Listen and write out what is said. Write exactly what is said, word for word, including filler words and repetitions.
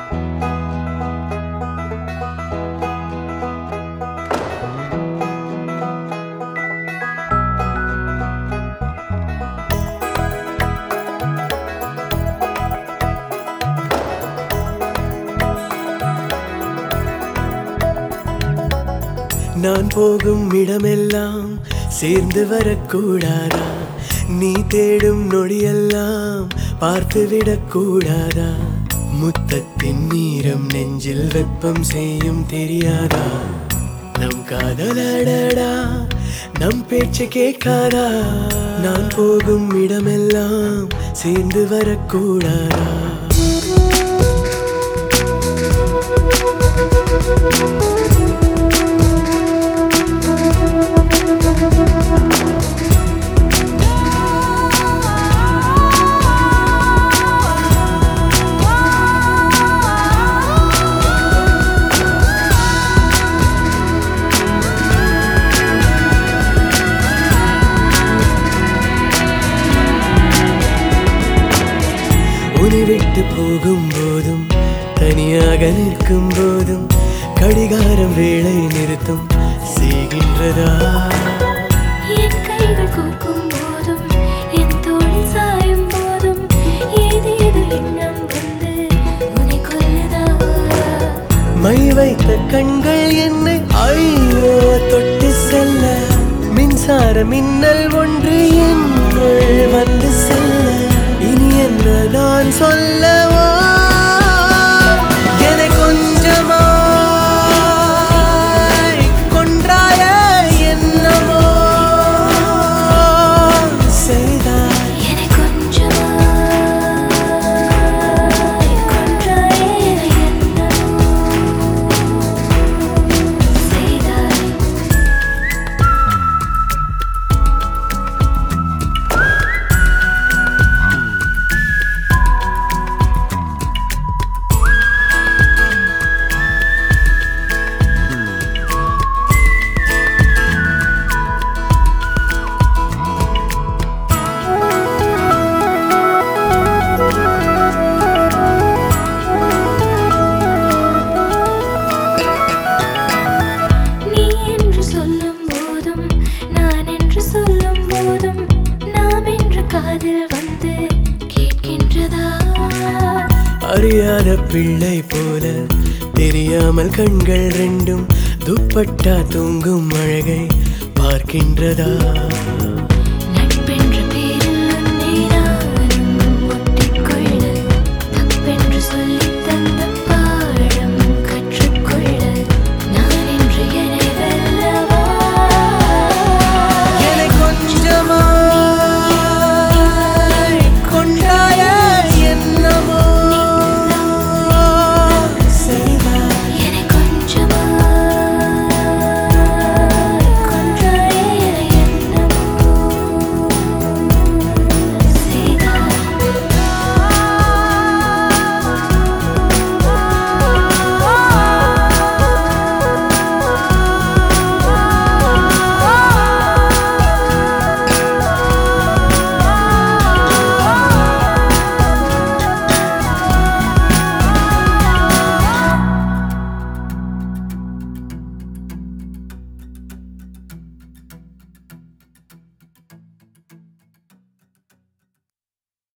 நான் போகும் இடமெல்லாம் சேர்ந்து வரக்கூடாதா? நீ தேடும் நொடியெல்லாம் பார்த்துவிடக் கூடாதா? முத்தத்தின் நீரம் நெஞ்சில் வெப்பம் செய்யும் தெரியாதா? நம் காதலடடா நம் பேச்சு கேட்காதா? நான் போகும் இடமெல்லாம் சேர்ந்து வரக்கூடாதா? உன்னை விட்டு போகும் போதும் தனியாக நிற்கும் போதும் கடிகாரம் வேளை நிறுத்தும் செய்கின்றதா? என் கைகள் கோக்கும் போதும் என் தோளில் சாயும் போதும் ஏதேது எண்ணம் வந்து உன்னை கொல்லுதா? மை வைத்த கண்கள் என்னை ஐயோ தொட்டு செல்ல மின்சார மின்னல் ஒன்று என்னுள் வந்து செல்ல இனி என்ன நான் சொல்லவோ? என கொஞ்சமாய் கொன்றாய என்னமோ செய்தாய். என்னை கொஞ்சமாய் கொன்றாயே என்னமோ செய்தாய். நீ என்று சொல்லும் போதும் நான் என்று சொல்லும் போதும் நாம் என்ற காதில் வந்து கேட்கின்றதா? அறியாத பிள்ளை போல தெரியாமல் கண்கள் ரெண்டும் துப்பட்டா தூங்கும் அழகை பார்க்கின்றதா?